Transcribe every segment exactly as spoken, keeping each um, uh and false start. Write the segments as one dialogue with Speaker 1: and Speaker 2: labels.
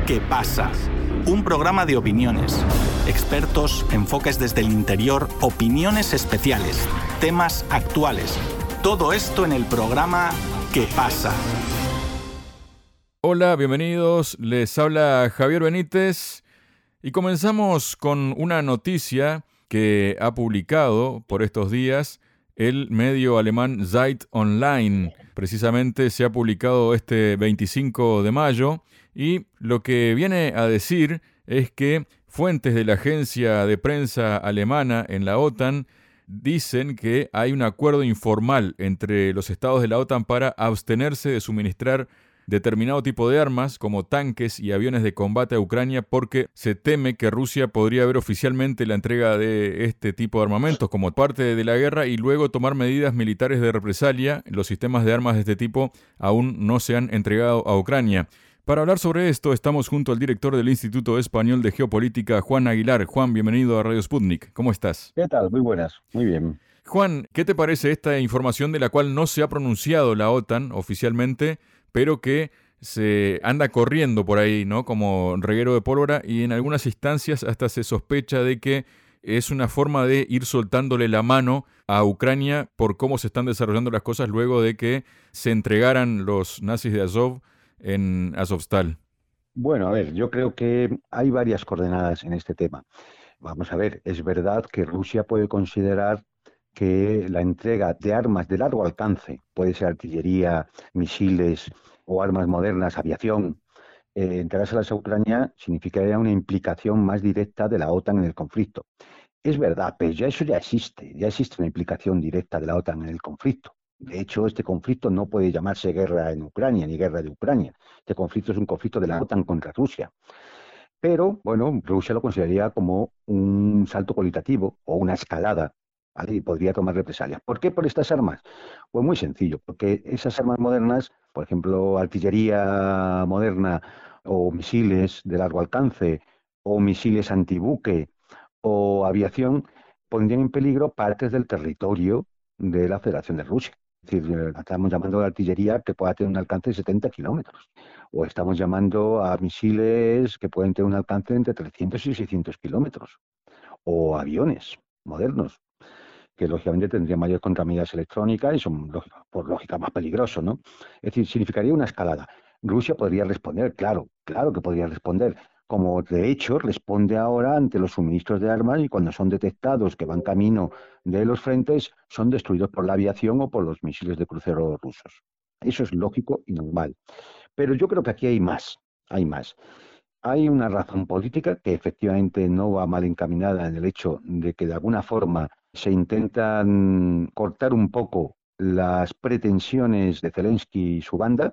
Speaker 1: ¿Qué pasa? Un programa de opiniones, expertos, enfoques desde el interior, opiniones especiales, temas actuales. Todo esto en el programa ¿Qué pasa?
Speaker 2: Hola, bienvenidos. Les habla Javier Benítez y comenzamos con una noticia que ha publicado por estos días el medio alemán Zeit Online. Precisamente se ha publicado este veinticinco de mayo y lo que viene a decir es que fuentes de la agencia de prensa alemana en la OTAN dicen que hay un acuerdo informal entre los estados de la OTAN para abstenerse de suministrar determinado tipo de armas, como tanques y aviones de combate a Ucrania, porque se teme que Rusia podría ver oficialmente la entrega de este tipo de armamentos como parte de la guerra y luego tomar medidas militares de represalia. Los sistemas de armas de este tipo aún no se han entregado a Ucrania. Para hablar sobre esto, estamos junto al director del Instituto Español de Geopolítica, Juan Aguilar. Juan, bienvenido a Radio Sputnik. ¿Cómo estás?
Speaker 3: ¿Qué tal? Muy buenas, muy bien.
Speaker 2: Juan, ¿qué te parece esta información de la cual no se ha pronunciado la OTAN oficialmente, pero que se anda corriendo por ahí, ¿no? Como reguero de pólvora, y en algunas instancias hasta se sospecha de que es una forma de ir soltándole la mano a Ucrania por cómo se están desarrollando las cosas luego de que se entregaran los nazis de Azov en Azovstal?
Speaker 3: Bueno, a ver, yo creo que hay varias coordenadas en este tema. Vamos a ver, es verdad que Rusia puede considerar que la entrega de armas de largo alcance, puede ser artillería, misiles o armas modernas, aviación, eh, entregárselas a Ucrania significaría una implicación más directa de la OTAN en el conflicto. Es verdad, pero ya eso ya existe, ya existe una implicación directa de la OTAN en el conflicto. De hecho, este conflicto no puede llamarse guerra en Ucrania ni guerra de Ucrania. Este conflicto es un conflicto de la OTAN contra Rusia. Pero, bueno, Rusia lo consideraría como un salto cualitativo o una escalada, ¿vale? Y podría tomar represalias. ¿Por qué por estas armas? Pues muy sencillo, porque esas armas modernas, por ejemplo, artillería moderna o misiles de largo alcance o misiles antibuque o aviación, pondrían en peligro partes del territorio de la Federación de Rusia. Es decir, estamos llamando a artillería que pueda tener un alcance de setenta kilómetros. O estamos llamando a misiles que pueden tener un alcance entre trescientos y seiscientos kilómetros. O aviones modernos, que lógicamente tendrían mayor contramedidas electrónicas y son, por lógica, más peligrosos, ¿no? Es decir, significaría una escalada. Rusia podría responder, claro, claro que podría responder, como de hecho responde ahora ante los suministros de armas y cuando son detectados que van camino de los frentes, son destruidos por la aviación o por los misiles de crucero rusos. Eso es lógico y normal. Pero yo creo que aquí hay más, hay más. Hay una razón política que efectivamente no va mal encaminada en el hecho de que de alguna forma se intentan cortar un poco las pretensiones de Zelensky y su banda,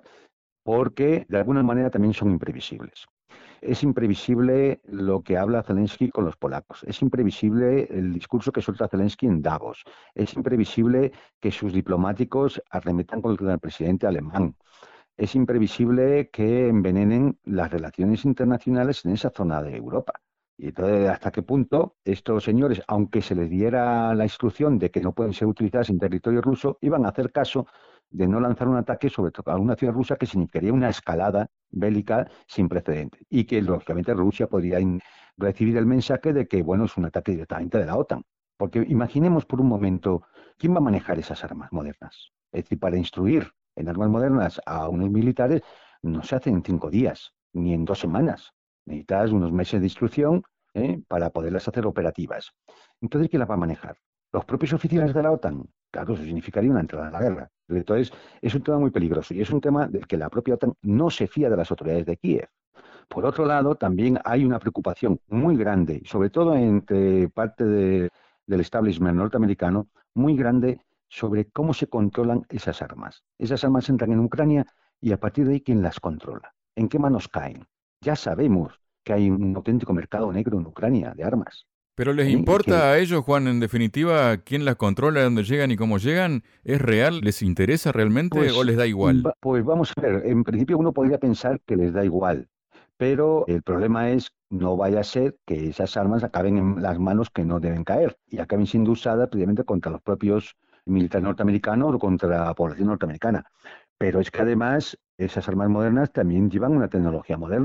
Speaker 3: porque de alguna manera también son imprevisibles. Es imprevisible lo que habla Zelensky con los polacos. Es imprevisible el discurso que suelta Zelensky en Davos. Es imprevisible que sus diplomáticos arremetan contra el presidente alemán. Es imprevisible que envenenen las relaciones internacionales en esa zona de Europa. Y entonces, ¿hasta qué punto estos señores, aunque se les diera la instrucción de que no pueden ser utilizadas en territorio ruso, iban a hacer caso de no lanzar un ataque sobre alguna ciudad rusa que significaría una escalada bélica sin precedentes? Y que, lógicamente, Rusia podría recibir el mensaje de que, bueno, es un ataque directamente de la OTAN. Porque imaginemos por un momento, ¿quién va a manejar esas armas modernas? Es decir, para instruir en armas modernas a unos militares no se hace en cinco días, ni en dos semanas. Necesitas unos meses de instrucción ¿eh? para poderlas hacer operativas. Entonces, ¿quién las va a manejar? ¿Los propios oficiales de la OTAN? Claro, eso significaría una entrada en la guerra. Entonces, es un tema muy peligroso y es un tema del que la propia OTAN no se fía de las autoridades de Kiev. Por otro lado, también hay una preocupación muy grande, sobre todo entre parte de, del establishment norteamericano, muy grande sobre cómo se controlan esas armas. Esas armas entran en Ucrania y a partir de ahí, ¿quién las controla? ¿En qué manos caen? Ya sabemos que hay un auténtico mercado negro en Ucrania de armas.
Speaker 2: ¿Pero les
Speaker 3: ¿eh?
Speaker 2: importa
Speaker 3: que,
Speaker 2: a ellos, Juan, en definitiva, quién las controla, dónde llegan y cómo llegan? ¿Es real? ¿Les interesa realmente
Speaker 3: pues,
Speaker 2: o les da igual?
Speaker 3: pues vamos a ver, en principio uno podría pensar que les da igual, pero el problema es no vaya a ser que esas armas acaben en las manos que no deben caer y acaben siendo usadas precisamente contra los propios militares norteamericanos o contra la población norteamericana. Pero es que además esas armas modernas también llevan una tecnología moderna.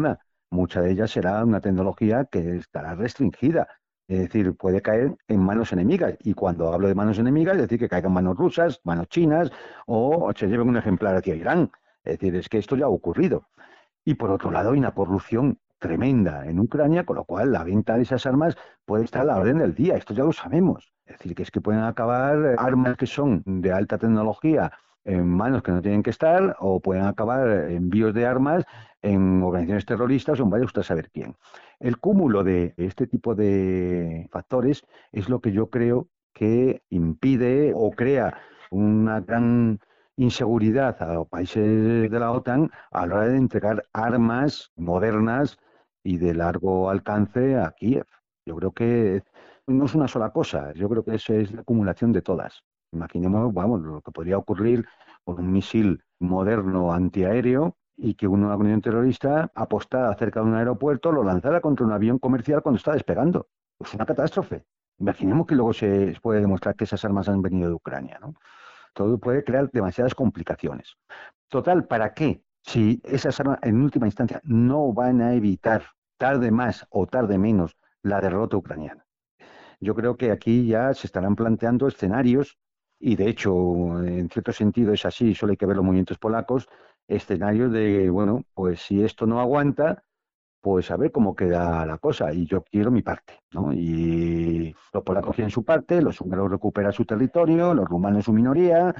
Speaker 3: mucha de ella será una tecnología que estará restringida. Es decir, puede caer en manos enemigas. Y cuando hablo de manos enemigas, es decir, que caigan manos rusas, manos chinas, o se lleven un ejemplar hacia Irán. Es decir, es que esto ya ha ocurrido. Y por otro lado, hay una corrupción tremenda en Ucrania, con lo cual la venta de esas armas puede estar a la orden del día. Esto ya lo sabemos. Es decir, que es que pueden acabar armas que son de alta tecnología en manos que no tienen que estar, o pueden acabar envíos de armas en organizaciones terroristas o en vaya usted a saber quién. El cúmulo de este tipo de factores es lo que yo creo que impide o crea una gran inseguridad a los países de la OTAN a la hora de entregar armas modernas y de largo alcance a Kiev. Yo creo que no es una sola cosa, yo creo que eso es la acumulación de todas. Imaginemos, vamos, lo que podría ocurrir con un misil moderno antiaéreo y que una organización terrorista apostara cerca de un aeropuerto, lo lanzara contra un avión comercial cuando está despegando. Es una catástrofe. Imaginemos que luego se puede demostrar que esas armas han venido de Ucrania, ¿no? Todo puede crear demasiadas complicaciones. Total, ¿para qué? Si esas armas en última instancia no van a evitar, tarde más o tarde menos, la derrota ucraniana. Yo creo que aquí ya se estarán planteando escenarios, y de hecho, en cierto sentido es así, solo hay que ver los movimientos polacos, escenarios de, bueno, pues si esto no aguanta, pues a ver cómo queda la cosa, y yo quiero mi parte, ¿no? Y los polacos quieren su parte, los húngaros recuperan su territorio, los rumanos su minoría,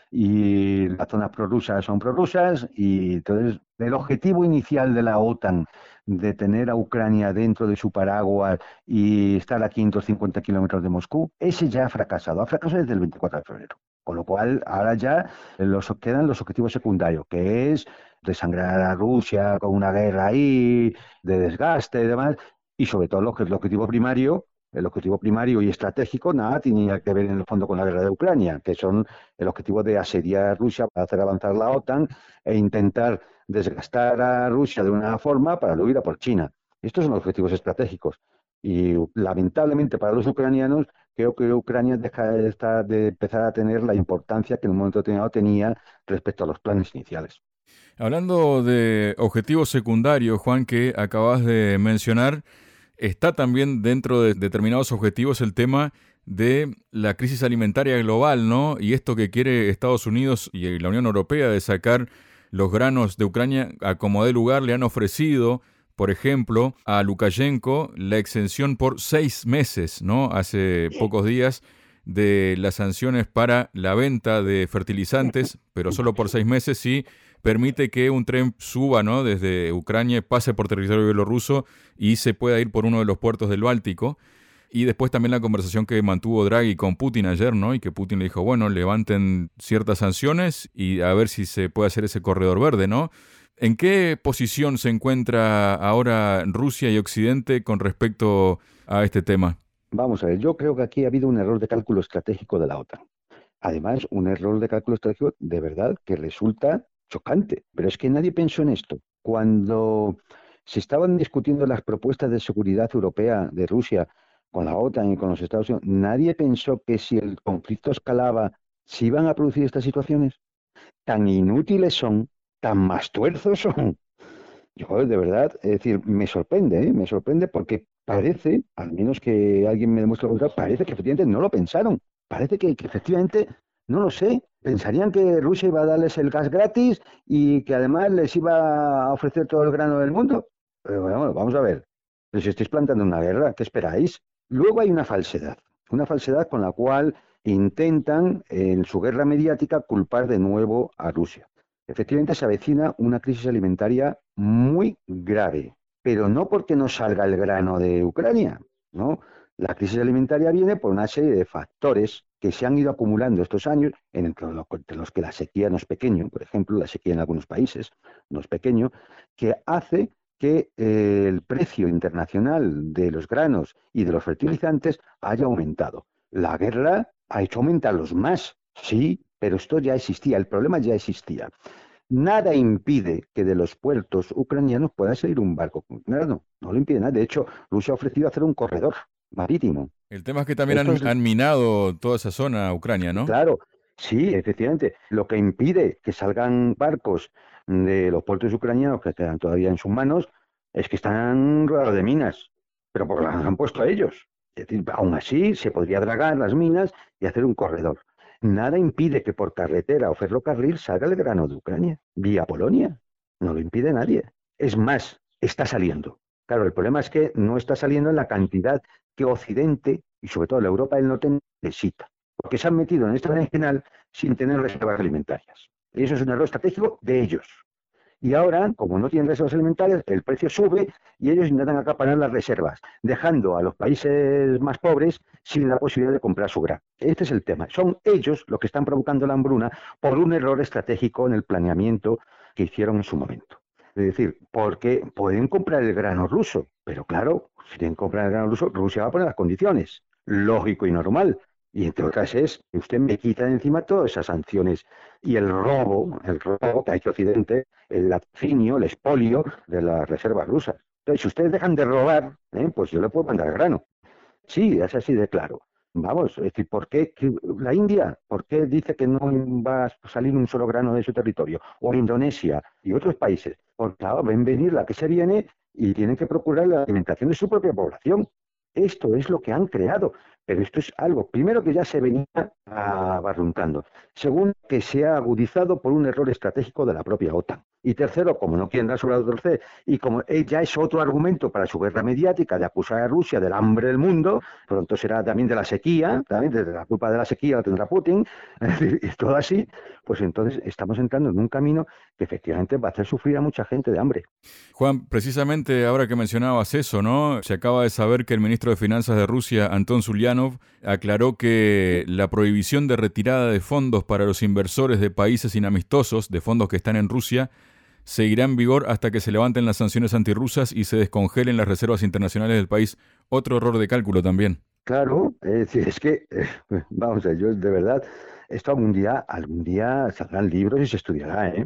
Speaker 3: y las zonas prorrusas son prorrusas, y entonces el objetivo inicial de la OTAN de tener a Ucrania dentro de su paraguas y estar a quinientos cincuenta kilómetros de Moscú, ese ya ha fracasado, ha fracasado desde el veinticuatro de febrero. Con lo cual, ahora ya los, quedan los objetivos secundarios, que es desangrar a Rusia con una guerra ahí, de desgaste y demás, y sobre todo lo que el objetivo primario, el objetivo primario y estratégico, nada tiene que ver en el fondo con la guerra de Ucrania, que son el objetivo de asediar a Rusia para hacer avanzar la OTAN e intentar desgastar a Rusia de una forma para luego ir a por China. Estos son los objetivos estratégicos. Y lamentablemente para los ucranianos, creo que Ucrania deja de, estar, de empezar a tener la importancia que en un momento determinado tenía respecto a los planes iniciales.
Speaker 2: Hablando de objetivos secundarios, Juan, que acabas de mencionar, está también dentro de determinados objetivos el tema de la crisis alimentaria global, ¿no? Y esto que quiere Estados Unidos y la Unión Europea de sacar los granos de Ucrania a como dé lugar, le han ofrecido, por ejemplo, a Lukashenko la exención por seis meses, ¿no? Hace pocos días, de las sanciones para la venta de fertilizantes, pero solo por seis meses, sí permite que un tren suba, ¿no?, desde Ucrania, pase por territorio bielorruso y se pueda ir por uno de los puertos del Báltico. Y después también la conversación que mantuvo Draghi con Putin ayer, ¿no? Y que Putin le dijo, bueno, levanten ciertas sanciones y a ver si se puede hacer ese corredor verde, ¿no? ¿En qué posición se encuentra ahora Rusia y Occidente con respecto a este tema?
Speaker 3: Vamos a ver, yo creo que aquí ha habido un error de cálculo estratégico de la OTAN. Además, un error de cálculo estratégico de verdad que resulta chocante. Pero es que nadie pensó en esto. Cuando se estaban discutiendo las propuestas de seguridad europea de Rusia con la OTAN y con los Estados Unidos, nadie pensó que si el conflicto escalaba, se iban a producir estas situaciones. Tan inútiles son, tan mastuerzos son. Yo, de verdad, es decir, me sorprende, ¿eh? Me sorprende porque parece, al menos que alguien me demuestre lo contrario, parece que efectivamente no lo pensaron. Parece que, que efectivamente, no lo sé, pensarían que Rusia iba a darles el gas gratis y que además les iba a ofrecer todo el grano del mundo. Pero bueno, vamos a ver, pero si estáis planteando una guerra, ¿qué esperáis? Luego hay una falsedad, una falsedad con la cual intentan, en su guerra mediática, culpar de nuevo a Rusia. Efectivamente se avecina una crisis alimentaria muy grave, pero no porque no salga el grano de Ucrania, ¿no? La crisis alimentaria viene por una serie de factores que se han ido acumulando estos años, entre los que la sequía no es pequeño, por ejemplo, la sequía en algunos países no es pequeño, que hace que eh, el precio internacional de los granos y de los fertilizantes haya aumentado. La guerra ha hecho aumentarlos más, sí, pero esto ya existía, el problema ya existía. Nada impide que de los puertos ucranianos pueda salir un barco con grano, no lo impide nada. De hecho, Rusia ha ofrecido hacer un corredor marítimo.
Speaker 2: El tema es que también han, es... han minado toda esa zona Ucrania, ¿no?
Speaker 3: Claro, sí, efectivamente. Lo que impide que salgan barcos de los puertos ucranianos que quedan todavía en sus manos Es que están rodeados de minas, pero porque las han puesto a ellos. Es decir, aún así se podría dragar las minas y hacer un corredor. Nada impide que por carretera o ferrocarril salga el grano de Ucrania, vía Polonia. No lo impide nadie. Es más, está saliendo. Claro, el problema es que no está saliendo en la cantidad que Occidente y sobre todo la Europa del Norte necesita. Porque se han metido en esta regional sin tener reservas alimentarias. Y eso es un error estratégico de ellos. Y ahora, como no tienen reservas alimentarias, el precio sube y ellos intentan acaparar las reservas, dejando a los países más pobres sin la posibilidad de comprar su grano. Este es el tema. Son ellos los que están provocando la hambruna por un error estratégico en el planeamiento que hicieron en su momento. Es decir, porque pueden comprar el grano ruso, pero claro, si tienen que comprar el grano ruso, Rusia va a poner las condiciones. Lógico y normal. Y entre otras es que usted me quita de encima todas esas sanciones y el robo, el robo que ha hecho Occidente, el latrocinio, el expolio de las reservas rusas. Entonces, si ustedes dejan de robar, ¿eh? Pues yo le puedo mandar grano. Sí, es así de claro. Vamos, es decir, ¿por qué que la India? ¿Por qué dice que no va a salir un solo grano de su territorio? O Indonesia y otros países. Porque claro, ven venir la que se viene y tienen que procurar la alimentación de su propia población. Esto es lo que han creado, pero esto es algo, primero, que ya se venía abarruntando, segundo, que se ha agudizado por un error estratégico de la propia OTAN, y tercero, como no quieren dar su brazo a torcer, y como ya es otro argumento para su guerra mediática de acusar a Rusia del hambre del mundo, pronto será también de la sequía, también de la culpa de la sequía la tendrá Putin, y todo así, pues entonces estamos entrando en un camino que efectivamente va a hacer sufrir a mucha gente de hambre.
Speaker 2: Juan, precisamente ahora que mencionabas eso, ¿no? Se acaba de saber que el ministro de Finanzas de Rusia, Anton Zulyanov, aclaró que la prohibición de retirada de fondos para los inversores de países inamistosos, de fondos que están en Rusia, seguirá en vigor hasta que se levanten las sanciones antirrusas y se descongelen las reservas internacionales del país. Otro error de cálculo también.
Speaker 3: Claro, es decir, es que, eh, vamos a ver, yo de verdad, esto algún día, algún día saldrán libros y se estudiará, ¿eh?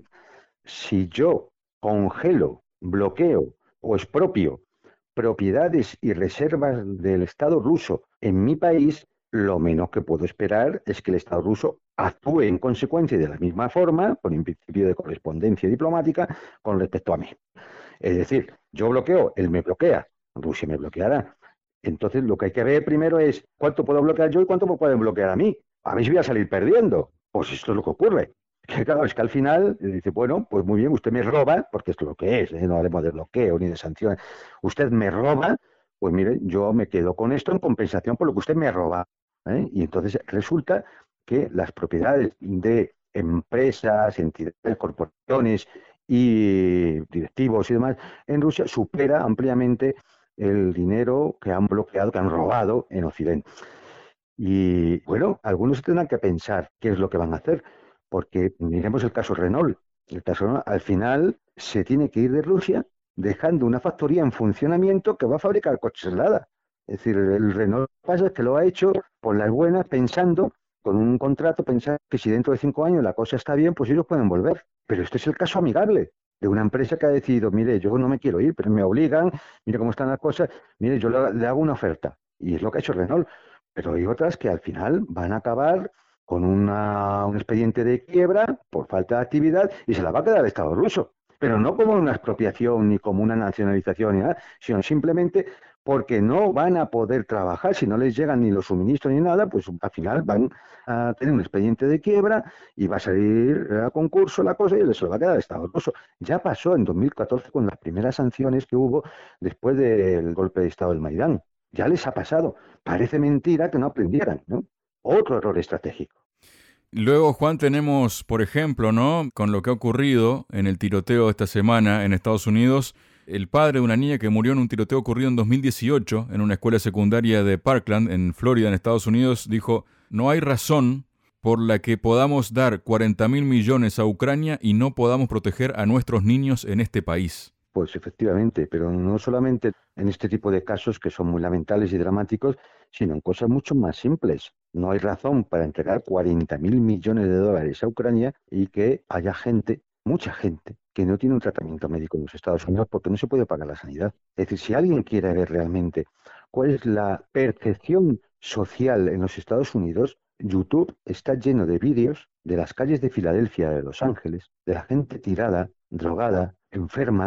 Speaker 3: Si yo congelo, bloqueo o expropio propiedades y reservas del Estado ruso en mi país, lo menos que puedo esperar es que el Estado ruso actúe en consecuencia y de la misma forma, con un principio de correspondencia diplomática, con respecto a mí. Es decir, yo bloqueo, él me bloquea, Rusia me bloqueará. Entonces, lo que hay que ver primero es cuánto puedo bloquear yo y cuánto me pueden bloquear a mí. A mí se voy a salir perdiendo. Pues esto es lo que ocurre. Que claro, es que al final dice, bueno, pues muy bien, usted me roba, porque esto es lo que es, ¿eh? No hablemos de bloqueo ni de sanciones. Usted me roba, pues mire, yo me quedo con esto en compensación por lo que usted me roba, ¿eh? Y entonces resulta que las propiedades de empresas, entidades, corporaciones y directivos y demás en Rusia supera ampliamente el dinero que han bloqueado, que han robado en Occidente. Y bueno, algunos tendrán que pensar qué es lo que van a hacer, porque miremos el caso Renault. El caso Renault, al final se tiene que ir de Rusia dejando una factoría en funcionamiento que va a fabricar coches Lada. Es decir, el Renault pasa es que lo ha hecho por las buenas, pensando, con un contrato, pensar que si dentro de cinco años la cosa está bien, pues ellos pueden volver. Pero este es el caso amigable de una empresa que ha decidido, mire, yo no me quiero ir, pero me obligan, mire cómo están las cosas, mire, yo le, le hago una oferta. Y es lo que ha hecho Renault. Pero hay otras que al final van a acabar con una, un expediente de quiebra por falta de actividad y se la va a quedar el Estado ruso. Pero no como una expropiación ni como una nacionalización ni nada, sino simplemente porque no van a poder trabajar, si no les llegan ni los suministros ni nada, pues al final van a tener un expediente de quiebra y va a salir a concurso la cosa y se lo va a quedar el Estado ruso. Ya pasó en dos mil catorce con las primeras sanciones que hubo después del golpe de Estado del Maidán. Ya les ha pasado. Parece mentira que no aprendieran, ¿no? Otro error estratégico.
Speaker 2: Luego, Juan, tenemos, por ejemplo, ¿no?, con lo que ha ocurrido en el tiroteo esta semana en Estados Unidos, el padre de una niña que murió en un tiroteo ocurrido en dos mil dieciocho en una escuela secundaria de Parkland, en Florida, en Estados Unidos, dijo: no hay razón por la que podamos dar cuarenta mil millones a Ucrania y no podamos proteger a nuestros niños en este país.
Speaker 3: Pues efectivamente, pero no solamente en este tipo de casos que son muy lamentables y dramáticos, sino en cosas mucho más simples. No hay razón para entregar cuarenta mil millones de dólares a Ucrania y que haya gente, mucha gente, que no tiene un tratamiento médico en los Estados Unidos porque no se puede pagar la sanidad. Es decir, si alguien quiere ver realmente cuál es la percepción social en los Estados Unidos, YouTube está lleno de vídeos de las calles de Filadelfia, de Los Ángeles, de la gente tirada, drogada, enferma,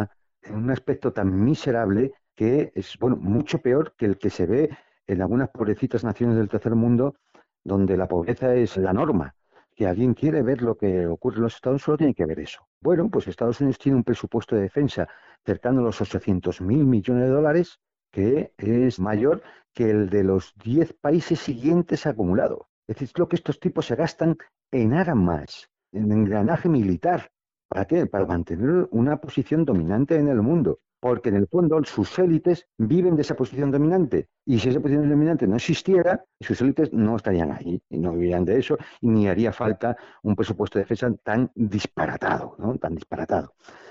Speaker 3: en un aspecto tan miserable que es, bueno, mucho peor que el que se ve en algunas pobrecitas naciones del tercer mundo, donde la pobreza es la norma. Si alguien quiere ver lo que ocurre en los Estados Unidos, solo tiene que ver eso. Bueno, pues Estados Unidos tiene un presupuesto de defensa cercano a los ochocientos mil millones de dólares, que es mayor que el de los diez países siguientes acumulados. Es decir, lo que estos tipos se gastan en armas, en engranaje militar. ¿Para qué? Para mantener una posición dominante en el mundo. Porque en el fondo sus élites viven de esa posición dominante. Y si esa posición dominante no existiera, sus élites no estarían ahí y no vivirían de eso, y ni haría falta un presupuesto de defensa tan disparatado, ¿no? Tan disparatado.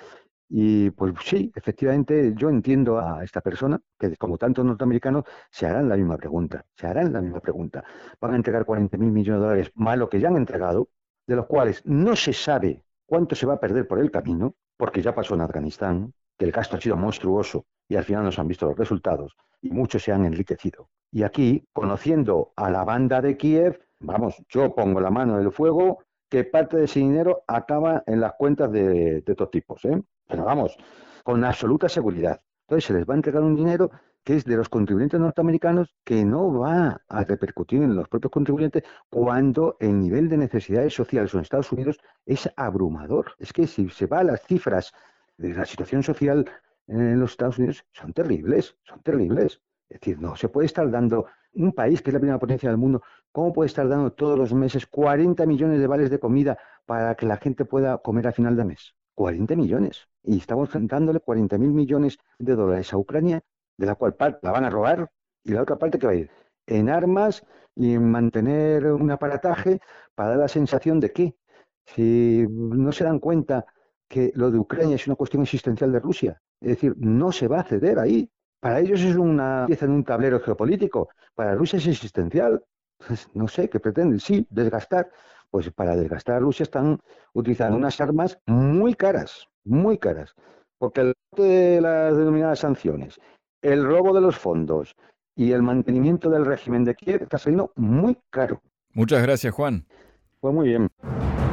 Speaker 3: Y pues sí, efectivamente, yo entiendo a esta persona que, como tantos norteamericanos, se harán la misma pregunta. Se harán la misma pregunta. Van a entregar cuarenta mil millones de dólares más lo que ya han entregado, de los cuales no se sabe cuánto se va a perder por el camino, porque ya pasó en Afganistán, que el gasto ha sido monstruoso y al final no se han visto los resultados y muchos se han enriquecido. Y aquí, conociendo a la banda de Kiev, vamos, yo pongo la mano en el fuego que parte de ese dinero acaba en las cuentas de, de estos tipos, ¿eh? Pero vamos, con absoluta seguridad. Entonces se les va a entregar un dinero que es de los contribuyentes norteamericanos, que no va a repercutir en los propios contribuyentes cuando el nivel de necesidades sociales en Estados Unidos es abrumador. Es que si se va a las cifras de la situación social en los Estados Unidos, son terribles, son terribles. Es decir, no se puede estar dando, un país que es la primera potencia del mundo, ¿cómo puede estar dando todos los meses cuarenta millones de vales de comida para que la gente pueda comer a final de mes? cuarenta millones. Y estamos dándole cuarenta mil millones de dólares a Ucrania, de la cual parte la van a robar, y la otra parte que va a ir en armas y en mantener un aparataje para dar la sensación de que, si no se dan cuenta que lo de Ucrania es una cuestión existencial de Rusia, es decir, no se va a ceder ahí. Para ellos es una pieza en un tablero geopolítico, para Rusia es existencial. Pues no sé, ¿qué pretenden? Sí, desgastar. Pues para desgastar a Rusia están utilizando unas armas muy caras, muy caras. Porque el coste de las denominadas sanciones, el robo de los fondos y el mantenimiento del régimen de Kiev está saliendo muy caro.
Speaker 2: Muchas gracias, Juan.
Speaker 3: Pues muy bien.